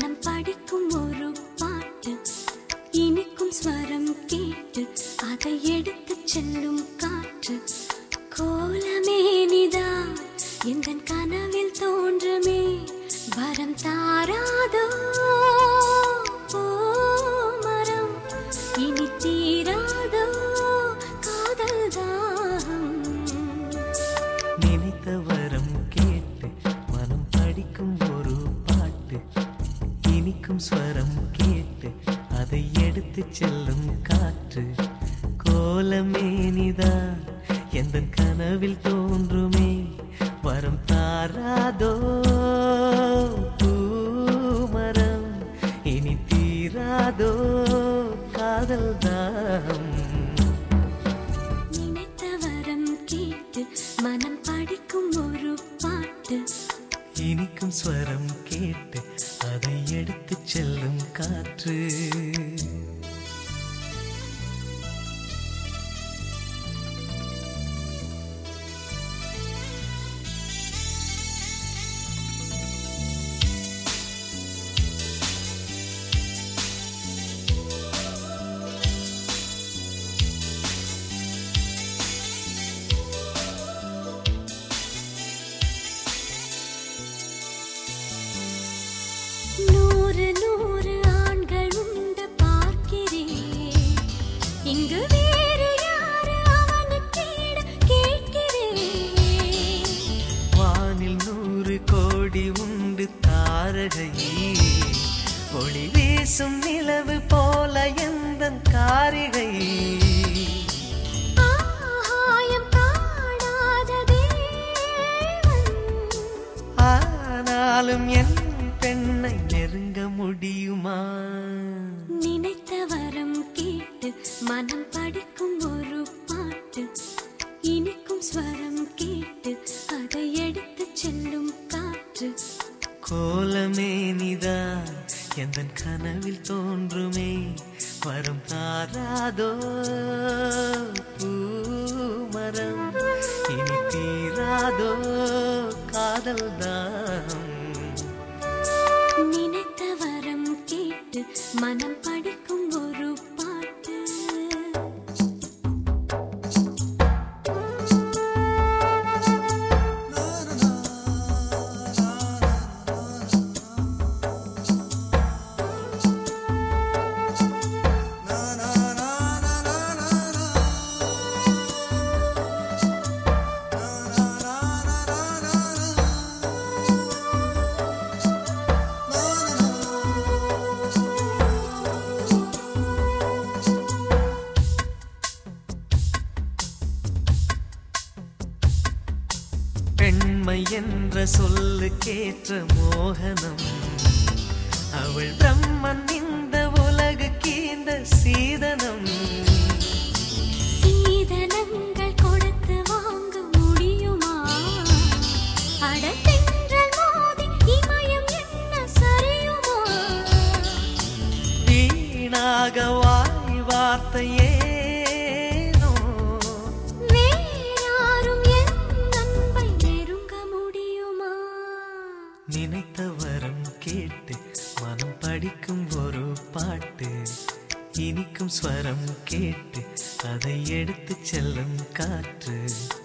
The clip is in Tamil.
மனம் படிக்கும் ஒரு பாட்டு, இனிக்கும் ஸ்வரம் கேட்டு அதை எடுத்து செல்லும் காற்று. கோலமே நிதான் எந்தன் கனவில் தோன்றுமே, வரம் தாராதோ மரம், இனி தீராதோ காதல் தாகம். நினைத்த வரம் கேட்டு மனம் படிக்கும் ஒரு பாட்டு, இனிக்கும் ஸ்வரம் கேட்டு அதை எடுத்து செல்லும் காற்று. கோலமே நிதான் எந்தன் கனவில் தோன்றுமே, வரம் தாராதோ பூமரம், இனி தீராதோ காதல் தாகம். நினைத்த வரம் கேட்டு மனம் படிக்கும் ஒரு பாட்டு, இனிக்கும் ஸ்வரம் கேட்டு அதை எடுத்து செல்லும் காற்று. நூறு நூறு ஆண்கள் உண்டு பார்க்கிறேன், இங்கு வேறு யாரு அவனுக்கேட கேட்கிறேன். வானில் 100 கோடி உண்டு தாரகை, ஒளி வீசும் நிலவு போல எந்தன் காரிகை. ஆகாயம் காணாத தேவன், ஆனாலும் என் பெண்ணை நெருங்க முடியுமா? நினைத்த வரம் கேட்டு மனம் படிக்கும் ஒரு பாட்டு, இனிக்கும் ஸ்வரம் கேட்டு அதை எடுத்து செல்லும் காற்று. கோலமே நிதான் எந்தன் கனவில் தோன்றுமே, வரம் தாராதோ பூமரம், இனி தீராதோ காதல் தாகம். நினைத்த வரம் கேட்டு மனம் படிக்கும் ஒரு பாட்டு. பெண்மை என்ற சொல்லுக்கேற்ற மோகனம், அவள் பிரம்மன் இந்த உலகுக்கு இந்த சீதனம். சீதனங்கள் கொடுத்து வாங்க முடியுமா? அடத்தென்றல் மோதி இமயம் என்ன சரியுமா? வீணாக வாய் வார்த்தையே நினைத்த வரம் கேட்டு மனம் படிக்கும் ஒரு பாட்டு, இனிக்கும் ஸ்வரம் கேட்டு அதை எடுத்து செல்லும் காற்று.